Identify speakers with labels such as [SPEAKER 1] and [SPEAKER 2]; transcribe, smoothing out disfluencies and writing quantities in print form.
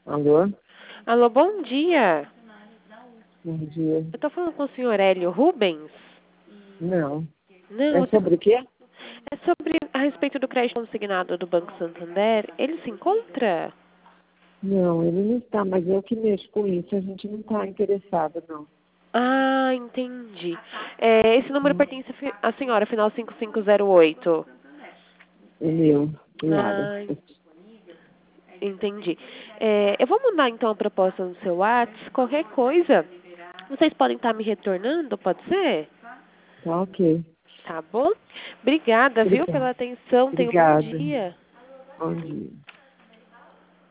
[SPEAKER 1] Alô?
[SPEAKER 2] Alô, bom dia.
[SPEAKER 1] Bom dia.
[SPEAKER 2] Eu tô falando com o senhor Hélio Rubens?
[SPEAKER 1] Não.
[SPEAKER 2] Não,
[SPEAKER 1] É sobre o quê?
[SPEAKER 2] é sobre a respeito do crédito consignado do Banco Santander. Ele se encontra?
[SPEAKER 1] Não, ele não está, mas eu que mexo com isso. A gente não está interessado, não.
[SPEAKER 2] Ah, entendi. Esse número pertence à senhora, final 5508.
[SPEAKER 1] É meu, cunhada.
[SPEAKER 2] Ah, entendi. Eu vou mandar então a proposta no seu WhatsApp. Qualquer coisa, vocês podem estar me retornando, pode ser?
[SPEAKER 1] Tá ok.
[SPEAKER 2] Tá bom? Obrigada, viu,
[SPEAKER 1] Obrigada.
[SPEAKER 2] pela atenção. Tenha um bom
[SPEAKER 1] Obrigada.
[SPEAKER 2] dia.
[SPEAKER 1] Bom dia.